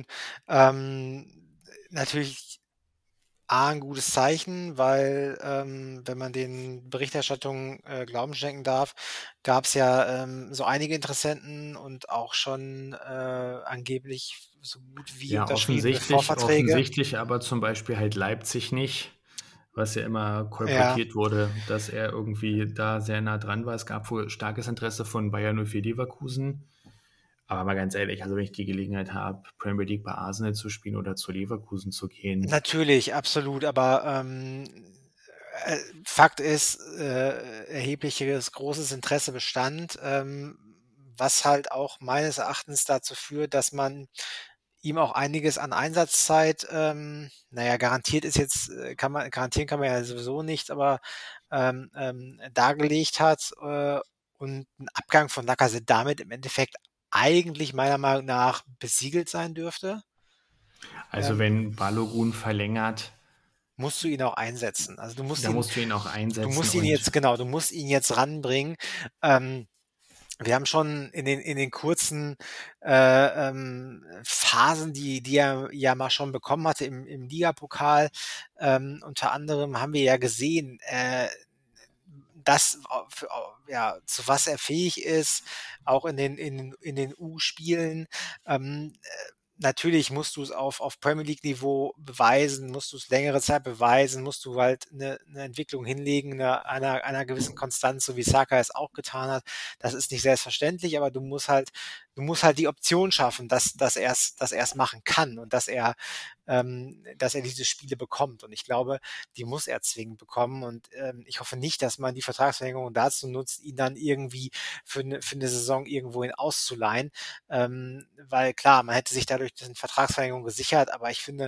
Natürlich ein gutes Zeichen, weil wenn man den Berichterstattungen Glauben schenken darf, gab es ja so einige Interessenten und auch schon angeblich so gut wie Ja, unterschriebene Vorverträge. offensichtlich aber zum Beispiel halt Leipzig nicht, was ja immer Ja, kolportiert wurde, dass er irgendwie da sehr nah dran war. Es gab wohl starkes Interesse von Bayern 04 Leverkusen. Aber mal ganz ehrlich, also wenn ich die Gelegenheit habe, Premier League bei Arsenal zu spielen oder zu Leverkusen zu gehen, natürlich, absolut. Aber Fakt ist, erhebliches großes Interesse bestand, was halt auch meines Erachtens dazu führt, dass man ihm auch einiges an Einsatzzeit, naja, garantiert ist jetzt, garantieren kann man ja sowieso nicht, aber dargelegt hat und ein Abgang von Lacazette damit im Endeffekt eigentlich meiner Meinung nach besiegelt sein dürfte. also Ähm, wenn Balogun verlängert, musst du ihn auch einsetzen. Also da musst du ihn auch du einsetzen musst ihn und jetzt, genau, du musst ihn jetzt ranbringen. Ähm, Wir haben schon in den kurzen Phasen, die er ja mal schon bekommen hatte im Ligapokal, unter anderem haben wir ja gesehen, das, ja, zu was er fähig ist, auch in den U-Spielen. Natürlich musst du es auf Premier League-Niveau beweisen, musst du es längere Zeit beweisen, musst du halt eine Entwicklung hinlegen, einer gewissen Konstanz, so wie Saka es auch getan hat. Das ist nicht selbstverständlich, aber du musst halt die Option schaffen, dass er es machen kann und dass er diese Spiele bekommt. Und ich glaube, die muss er zwingend bekommen. Und ich hoffe nicht, dass man die Vertragsverlängerung dazu nutzt, ihn dann irgendwie für eine Saison irgendwohin auszuleihen. Weil klar, man hätte sich dadurch eine Vertragsverlängerung gesichert, aber ich finde,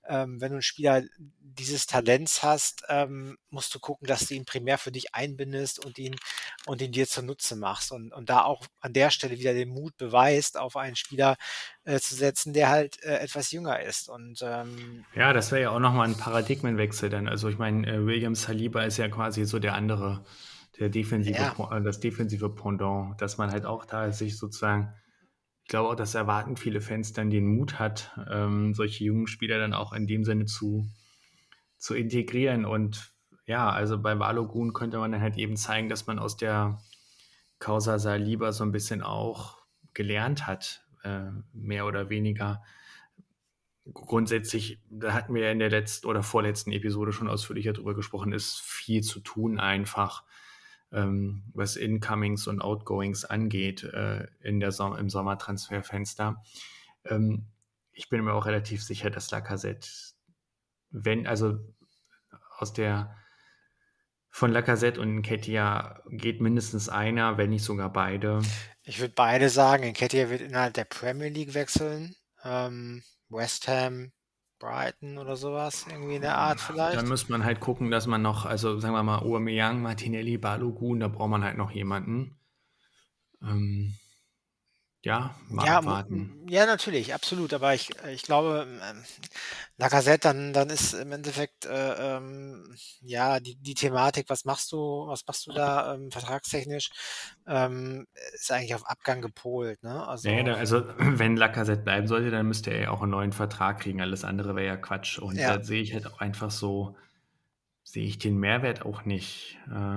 wenn du einen Spieler dieses Talents hast, musst du gucken, dass du ihn primär für dich einbindest und ihn dir zunutze machst und da auch an der Stelle wieder den Mut beweist, auf einen Spieler zu setzen, der halt etwas jünger ist. Und Ja, das wäre ja auch nochmal ein Paradigmenwechsel dann. Also ich meine, William Saliba ist ja quasi so der andere, ja, das defensive Pendant, dass man halt auch da sich sozusagen, ich glaube auch, das erwarten viele Fans dann den Mut hat, solche jungen Spieler dann auch in dem Sinne zu integrieren. Und ja, also bei Balogun könnte man dann halt eben zeigen, dass man aus der Causa Saliba so ein bisschen auch gelernt hat, mehr oder weniger. Grundsätzlich, da hatten wir ja in der letzten oder vorletzten Episode schon ausführlicher drüber gesprochen, ist viel zu tun einfach, was Incomings und Outgoings angeht im Sommertransferfenster. Ähm, Ich bin mir auch relativ sicher, dass Lacazette, also aus der von Lacazette und Nketiah geht mindestens einer, wenn nicht sogar beide. ich würde beide sagen, Nketiah wird innerhalb der Premier League wechseln. West Ham, Brighton oder sowas, irgendwie in der Art Dann vielleicht. müsste man halt gucken, dass man noch, also sagen wir mal, Aubameyang, Martinelli, Balogun, da braucht man halt noch jemanden. Ähm, ja, mal Ja, abwarten. ja, natürlich, absolut. Aber ich glaube, Lacazette, dann ist im Endeffekt ja die Thematik, was machst du da vertragstechnisch, ist eigentlich auf Abgang gepolt, ne? Naja, Also also wenn Lacazette bleiben sollte, dann müsste er ja auch einen neuen Vertrag kriegen. Alles andere wäre ja Quatsch. Und ja, da sehe ich halt auch einfach so, sehe ich den Mehrwert auch nicht.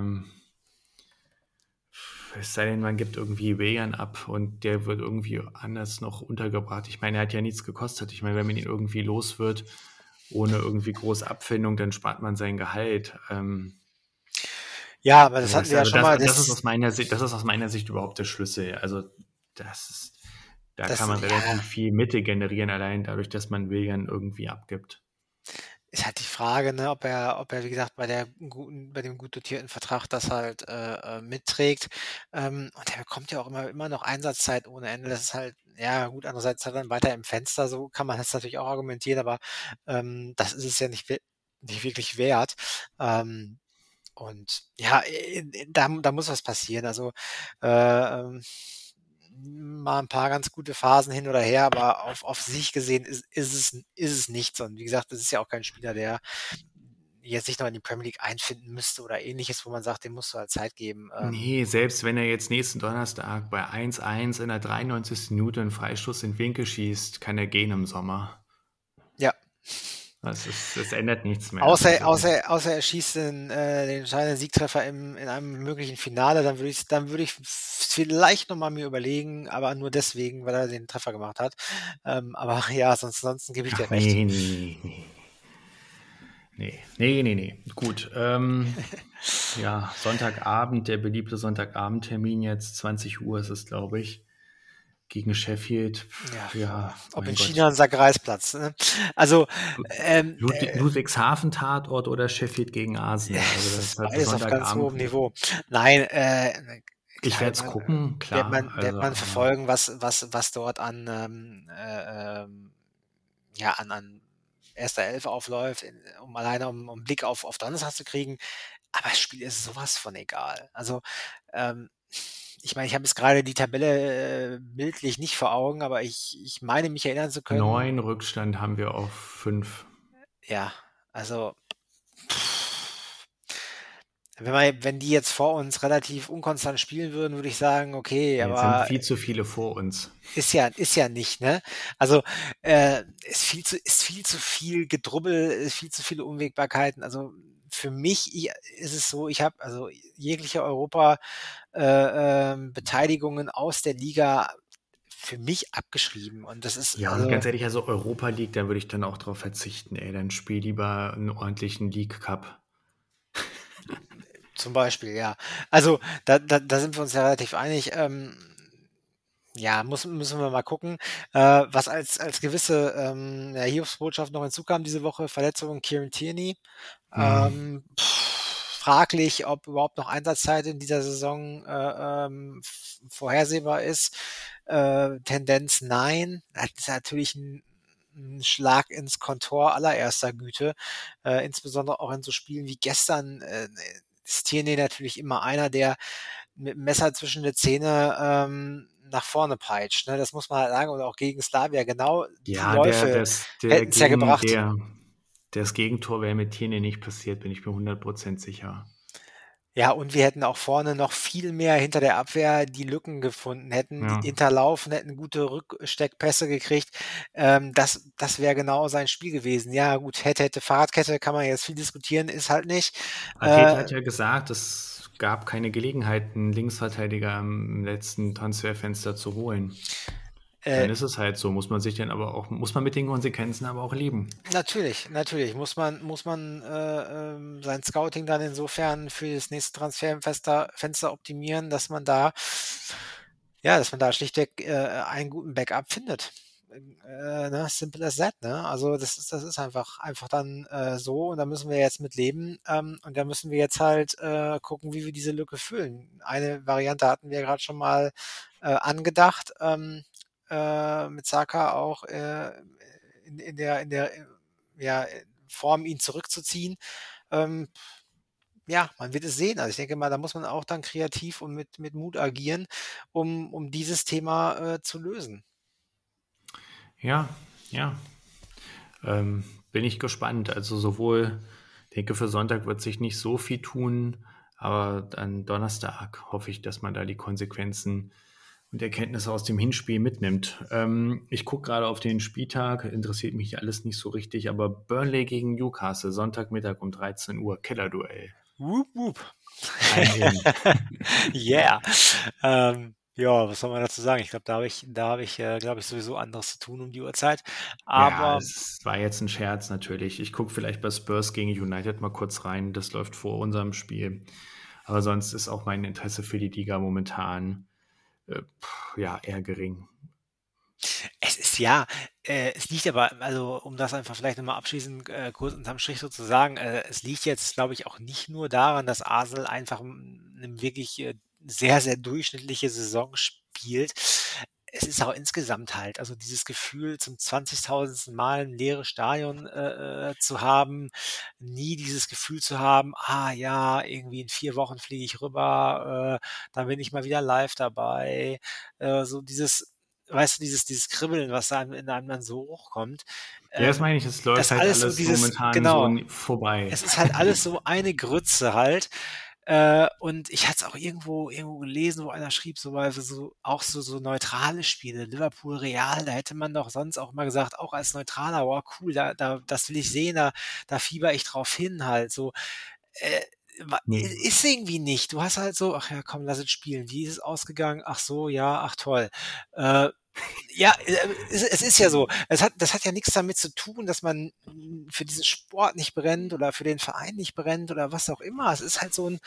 Es sei denn, man gibt irgendwie Wejan ab und der wird irgendwie anders noch untergebracht. Ich meine, er hat ja nichts gekostet. Ich meine, wenn man ihn irgendwie los wird, ohne irgendwie große Abfindung, dann spart man sein Gehalt. ja, aber das hatten wir ja Also schon mal. das ist aus meiner Sicht, das ist aus meiner Sicht überhaupt der Schlüssel. Also das ist, da kann man Ja, relativ viel Mitte generieren, allein dadurch, dass man Willian irgendwie abgibt. ist halt die Frage, ne, ob er, wie gesagt, bei dem gut dotierten Vertrag das halt mitträgt. Und er bekommt ja auch immer noch Einsatzzeit ohne Ende. Das ist halt, ja gut, andererseits halt dann weiter im Fenster, so kann man das natürlich auch argumentieren, aber das ist es ja nicht wirklich wert. Ähm, und ja, da muss was passieren. Also äh, ähm, mal ein paar ganz gute Phasen hin oder her, aber auf sich gesehen ist es nichts. Und wie gesagt, das ist ja auch kein Spieler, der jetzt sich noch in die Premier League einfinden müsste oder ähnliches, wo man sagt, dem musst du halt Zeit geben. Nee, selbst wenn er jetzt nächsten Donnerstag bei 1:1 in der 93. Minute einen Freistoß in den Winkel schießt, kann er gehen im Sommer. Ja, Das ändert nichts mehr. außer, außer, außer er schießt den entscheidenden Siegtreffer in einem möglichen Finale, dann würde ich vielleicht nochmal mir überlegen, aber nur deswegen, weil er den Treffer gemacht hat. Aber ja, ansonsten gebe ich Ach dir recht. nee. Nee. Gut. Ja, Sonntagabend, der beliebte Sonntagabendtermin jetzt, 20 Uhr ist es, glaube ich, gegen Sheffield. Ja, Ja, ob in mein China Gott. ein Sack Reisplatz. Ne? Also, Ludwigshafen-Tatort oder Sheffield gegen Arsenal? Also es das ist ist halt beides auf ganz Sonntagabend. hohem Niveau. Nein, Ich klar, werde es gucken, wird klar. man, wird Also, man aber verfolgen, was dort an erster Elf aufläuft, alleine um Blick auf Donnerstag zu kriegen. Aber das Spiel ist sowas von egal. Also, ähm, ich meine, ich habe jetzt gerade die Tabelle bildlich nicht vor Augen, aber ich meine mich erinnern zu können, 9 Rückstand haben wir auf 5. ja, also wenn die jetzt vor uns relativ unkonstant spielen würden, würde ich sagen, okay, Jetzt sind aber viel zu viele vor uns. ist ja nicht, ne? Also, ist viel zu viel Gedrubbel, ist viel zu viele Unwägbarkeiten. Also, für mich ist es so, ich habe also jegliche Beteiligungen aus der Liga für mich abgeschrieben und das ist Ja, und also ganz ehrlich, also Europa League, da würde ich dann auch drauf verzichten, ey. Dann spiel lieber einen ordentlichen League Cup. zum Beispiel, ja. Also, da sind wir uns ja relativ einig. Ja, müssen wir mal gucken. Was als gewisse ja, Hiobsbotschaft noch hinzukam diese Woche, Verletzung Kieran Tierney. Hm. Fraglich, ob überhaupt noch Einsatzzeit in dieser Saison vorhersehbar ist. Tendenz nein. Das ist natürlich 'n Schlag ins Kontor allererster Güte, insbesondere auch in so Spielen wie gestern, ist Tierney natürlich immer einer, der mit 'm Messer zwischen die Zähne, nach vorne peitscht, ne? Das muss man halt sagen und auch gegen Slavia genau die Ja, Läufe hätten's ja gebracht. das Gegentor wäre mit Tierney nicht passiert, bin ich mir 100% sicher. Ja, und wir hätten auch vorne noch viel mehr hinter der Abwehr die Lücken gefunden, hätten die Ja. hinterlaufen, hätten gute Rücksteckpässe gekriegt. Das wäre genau sein Spiel gewesen. Ja gut, hätte, Fahrradkette kann man jetzt viel diskutieren, ist halt nicht. Arteta Äh, hat ja gesagt, es gab keine Gelegenheit, 'n Linksverteidiger im letzten Transferfenster zu holen. äh, Dann ist es halt so, muss man mit den Konsequenzen aber auch leben. natürlich muss man sein Scouting dann insofern für das nächste Transferfenster optimieren, dass man da schlichtweg, einen guten Backup findet. Ne, simple as that, ne? Also, das ist einfach dann, so und da müssen wir jetzt mit leben, und da müssen wir jetzt halt, gucken, wie wir diese Lücke füllen. Eine Variante hatten wir grad schon mal, angedacht, mit Saka auch, ja, Form, ihn zurückzuziehen. Ähm, ja, man wird es sehen. Also, ich denke mal, da muss man auch dann kreativ und mit Mut agieren, um dieses Thema, zu lösen. Ja, ja, bin ich gespannt. Also, sowohl denke, für Sonntag wird sich nicht so viel tun, aber dann Donnerstag hoffe ich, dass man da die Konsequenzen und Erkenntnisse aus dem Hinspiel mitnimmt. Ich gucke gerade auf den Spieltag, interessiert mich alles nicht so richtig, aber Burnley gegen Newcastle, Sonntagmittag um 13 Uhr, Kellerduell. Wup, wup. I'm in. Yeah. Ja, was soll man dazu sagen? Ich glaube, da habe ich, glaube ich, sowieso anderes zu tun um die Uhrzeit. Ja, Aber es war jetzt ein Scherz natürlich. Ich gucke vielleicht bei Spurs gegen United mal kurz rein. Das läuft vor unserem Spiel. Aber sonst ist auch mein Interesse für die Liga momentan, ja, eher gering. es ist ja, es liegt aber also, um das einfach vielleicht noch mal abschließend, kurz unterm Strich so zu sagen, es liegt jetzt, glaube ich, auch nicht nur daran, dass Arsenal einfach 'ne wirklich, sehr, sehr durchschnittliche Saison spielt. Es ist auch insgesamt halt also, dieses Gefühl, zum 20.000. Mal 'n leeres Stadion, zu haben, nie dieses Gefühl zu haben: „Ah ja, irgendwie in 4 Wochen fliege ich rüber, dann bin ich mal wieder live dabei.“ So dieses weißt du, dieses Kribbeln, was da in einem dann so hochkommt, Ja, das meine ich, es läuft das halt alles so alles dieses momentan so genau. n vorbei. Es ist halt alles so eine Grütze halt. Und ich hatte es auch irgendwo gelesen, wo einer schrieb, so weil so auch so neutrale Spiele, Liverpool, Real, da hätte man doch sonst auch mal gesagt, auch als Neutraler: „Wow, cool, das will ich sehen, da fieber ich drauf hin“ halt so. Äh, wa Ne. ist irgendwie nicht. Du hast halt so: „Ach ja, komm, lass es spielen. Wie ist es ausgegangen? Ach so, ja, ach toll.“ Äh, ja, es ist ja so. Das hat ja nix damit zu tun, dass man, für diesen Sport nicht brennt oder für den Verein nicht brennt oder was auch immer. Es ist halt so 'n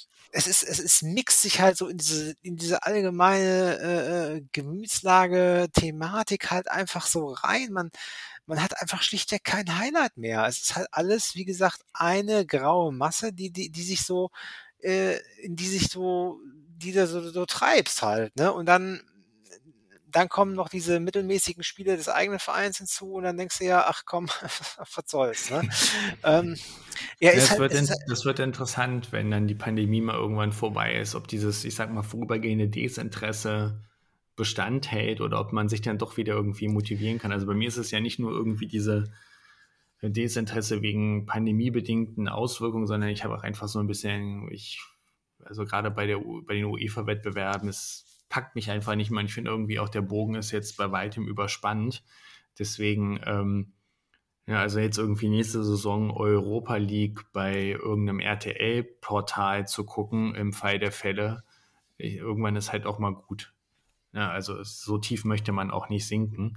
es mixt sich halt so in diese allgemeine, Gemütslage, Thematik halt einfach so rein. Man hat einfach schlichtweg kein Highlight mehr. Es ist halt alles, wie gesagt, eine graue Masse, die sich so in die sich so die du so treibst halt, ne? Und dann kommen noch diese mittelmäßigen Spiele des eigenen Vereins hinzu und dann denkst du ja: „Ach komm, was soll's“, ne? Ähm, ja, Ja, ist halt es ist halt das wird interessant, wenn dann die Pandemie mal irgendwann vorbei ist, ob dieses, ich sage mal, vorübergehende Desinteresse Bestand hält oder ob man sich dann doch wieder irgendwie motivieren kann. Also, bei mir ist es ja nicht nur irgendwie diese Desinteresse wegen pandemiebedingten Auswirkungen, sondern ich habe auch einfach so ein bisschen also, gerade bei den UEFA-Wettbewerben, es packt mich einfach nicht mehr. Ich finde irgendwie auch, der Bogen ist jetzt bei weitem überspannt. Deswegen, ja, also jetzt irgendwie nächste Saison Europa League bei irgendeinem RTL-Portal zu gucken, im Fall der Fälle, irgendwann ist halt auch mal gut. Ja, also so tief möchte man auch nicht sinken.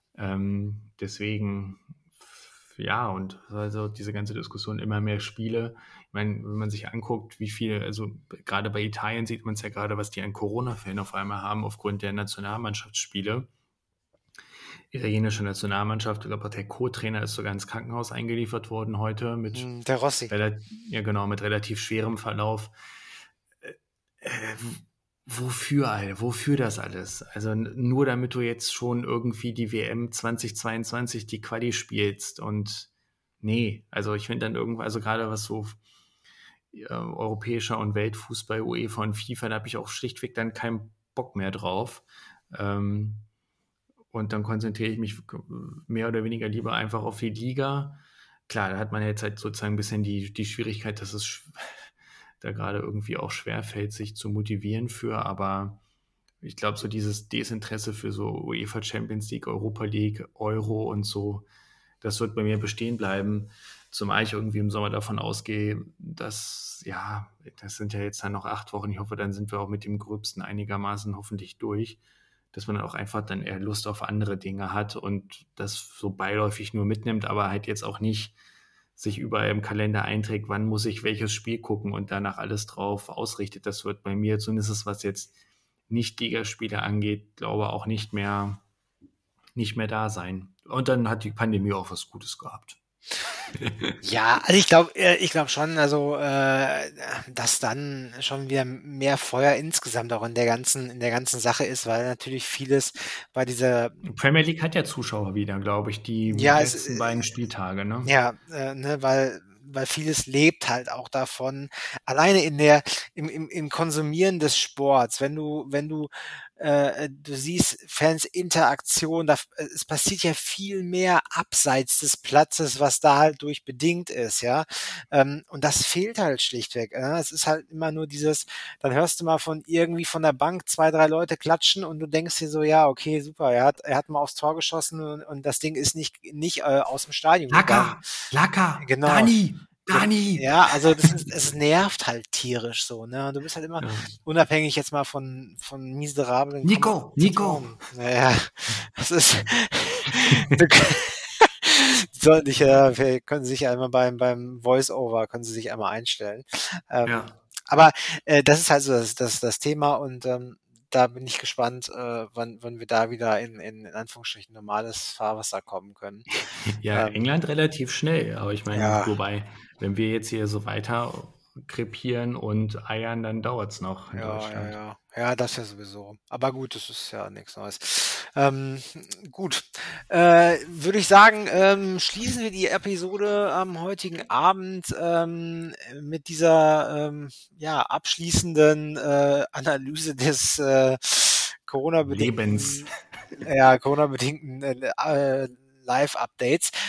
Deswegen, ja, und also diese ganze Diskussion, immer mehr Spiele. Ich meine, wenn man sich anguckt, wie viel, also gerade bei Italien sieht man es ja gerade, was die an Corona-Fällen auf einmal haben aufgrund der Nationalmannschaftsspiele. Italienische Nationalmannschaft, ich glaube, auch der Co-Trainer ist sogar ins Krankenhaus eingeliefert worden heute der Rossi. ja, genau, mit relativ schwerem Verlauf. Äh, wofür, Alter? Wofür das alles? Also nur damit du jetzt schon irgendwie die WM 2022 die Quali spielst und nee, also ich finde dann irgendwann, also gerade was so europäischer und Weltfußball, UEFA und FIFA, da habe ich auch schlichtweg dann keinen Bock mehr drauf. Ähm, und dann konzentriere ich mich mehr oder weniger lieber einfach auf die Liga. Klar, da hat man jetzt halt sozusagen ein bisschen die Schwierigkeit, dass es da gerade irgendwie auch schwerfällt, sich zu motivieren für, aber ich glaube, so dieses Desinteresse für so UEFA Champions League, Europa League, Euro und so, das wird bei mir bestehen bleiben. Zumal ich irgendwie im Sommer davon ausgehe, dass, ja, das sind ja jetzt dann noch 8 Wochen. Ich hoffe, dann sind wir auch mit dem Gröbsten einigermaßen hoffentlich durch, dass man dann auch einfach dann eher Lust auf andere Dinge hat und das so beiläufig nur mitnimmt, aber halt jetzt auch nicht sich überall im Kalender einträgt, wann muss ich welches Spiel gucken und danach alles drauf ausrichtet. Das wird bei mir, zumindest was jetzt Nicht-Ligaspiele angeht, glaube auch nicht mehr da sein. Und dann hat die Pandemie auch was Gutes gehabt. Ja, also ich glaube schon, also dass dann schon wieder mehr Feuer insgesamt auch in der ganzen Sache ist, weil natürlich vieles bei dieser, Die Premier League hat ja Zuschauer wieder, glaube ich, die ja, es, letzten beiden Spieltage, ne? ja, ne, weil vieles lebt halt auch davon. Alleine in der im Konsumieren des Sports, du siehst Fans Interaktion, es passiert ja viel mehr abseits des Platzes, was da halt durch bedingt ist, ja. Und das fehlt halt schlichtweg. Es ist halt immer nur dieses, dann hörst du mal von irgendwie von der Bank 2, 3 Leute klatschen und du denkst dir so, ja, okay, super, er hat mal aufs Tor geschossen und das Ding ist nicht aus dem Stadion gegangen. Lacker, Genau. Dani. Ja, also es nervt halt tierisch so, ne? Und du bist halt immer Ja. unabhängig jetzt mal von miserablen Nico. Kommentatoren. Naja, das ist du sollten dich ja, können Sie sich einmal beim Voice-Over können Sie sich einmal einstellen. Ja. Aber das ist halt so das Thema und da bin ich gespannt, wann wir da wieder in Anführungsstrichen normales Fahrwasser kommen können. Ja, Ähm, England relativ schnell, aber ich meine, ja, wobei, wenn wir jetzt hier so weiter krepieren und eiern, dann dauert es noch in ja, ja, Deutschland. ja. Ja, das ja sowieso. Aber gut, das ist ja nichts Neues. Ähm, gut, würde ich sagen, schließen wir die Episode am heutigen Abend mit dieser ja, abschließenden Analyse des Lebens. Corona-bedingten Live-Updates.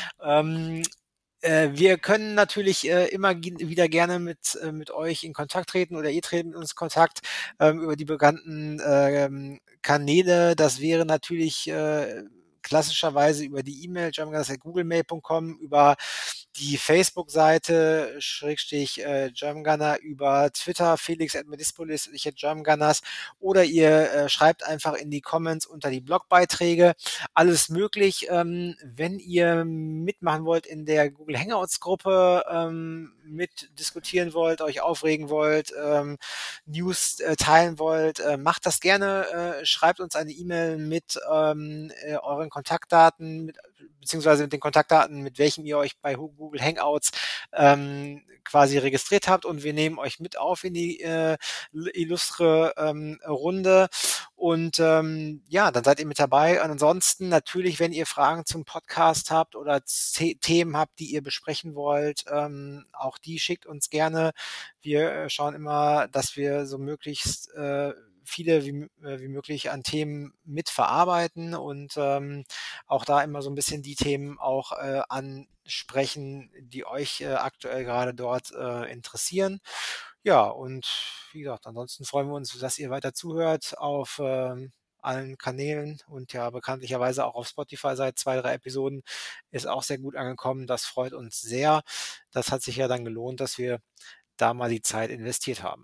Wir können natürlich immer wieder gerne mit euch in Kontakt treten oder ihr tretet mit uns in Kontakt über die bekannten Kanäle. Das wäre natürlich klassischerweise über die E-Mail germangunners@googlemail.com, über die Facebook-Seite Schrägstrich Germangunner, über Twitter Felix@medispolis, ich @Germangunners, oder ihr schreibt einfach in die Comments unter die Blogbeiträge. Alles möglich. Wenn ihr mitmachen wollt in der Google Hangouts Gruppe, mitdiskutieren wollt, euch aufregen wollt, News teilen wollt, macht das gerne. Schreibt uns eine E-Mail mit euren Kontaktdaten, beziehungsweise mit den Kontaktdaten, mit welchen ihr euch bei Google Hangouts quasi registriert habt, und wir nehmen euch mit auf in die illustre Runde. Und ja, dann seid ihr mit dabei. Und ansonsten natürlich, wenn ihr Fragen zum Podcast habt oder Themen habt, die ihr besprechen wollt, auch die schickt uns gerne. Wir schauen immer, dass wir so möglichst viele wie möglich an Themen mitverarbeiten und auch da immer so ein bisschen die Themen auch ansprechen, die euch aktuell gerade dort interessieren. Ja, und wie gesagt, ansonsten freuen wir uns, dass ihr weiter zuhört auf allen Kanälen und ja bekanntlicherweise auch auf Spotify seit 2, 3 Episoden ist auch sehr gut angekommen. Das freut uns sehr. Das hat sich ja dann gelohnt, dass wir da mal die Zeit investiert haben.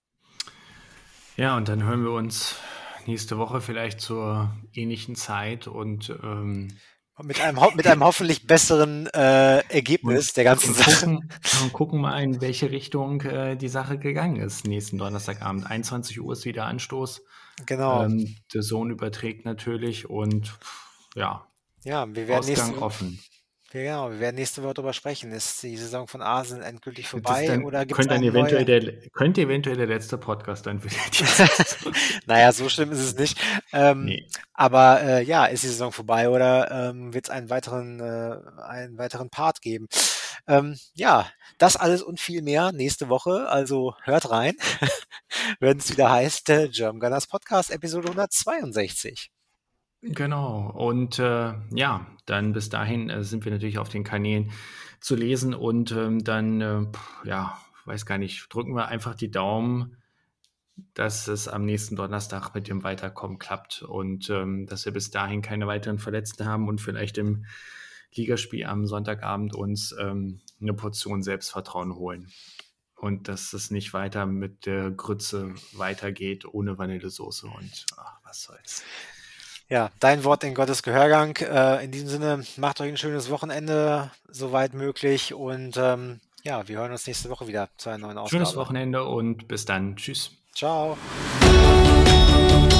Ja, und dann hören wir uns nächste Woche vielleicht zur ähnlichen Zeit und Mit einem hoffentlich besseren Ergebnis der ganzen Sache. gucken mal, in welche Richtung die Sache gegangen ist nächsten Donnerstagabend. 21 Uhr ist wieder Anstoß. Genau. Der Sohn überträgt natürlich und ja, Ja, Ausgang offen. Ja, genau, wir werden nächste Woche drüber sprechen. Ist die Saison von Arsenal endgültig Das vorbei dann oder gibt es könnte dann eine eventuell neue? der letzte Podcast dann für die Saison. Naja, so schlimm ist es nicht. Ähm, Nee, aber ja, ist die Saison vorbei oder wird es einen weiteren Part geben? Ja, das alles und viel mehr nächste Woche. Also hört rein, wenn es wieder heißt German Gunners Podcast Episode 162. genau. Und ja, dann bis dahin sind wir natürlich auf den Kanälen zu lesen und dann, ja, weiß gar nicht, drücken wir einfach die Daumen, dass es am nächsten Donnerstag mit dem Weiterkommen klappt und dass wir bis dahin keine weiteren Verletzten haben und vielleicht im Ligaspiel am Sonntagabend uns eine Portion Selbstvertrauen holen. Und dass es nicht weiter mit der Grütze weitergeht ohne Vanillesoße und ach, was soll's. Ja, dein Wort in Gottes Gehörgang. In diesem Sinne, macht euch ein schönes Wochenende, soweit möglich. Und ja, wir hören uns nächste Woche wieder zu einer neuen Schönes Ausgabe. Wochenende und bis dann. Tschüss. Ciao.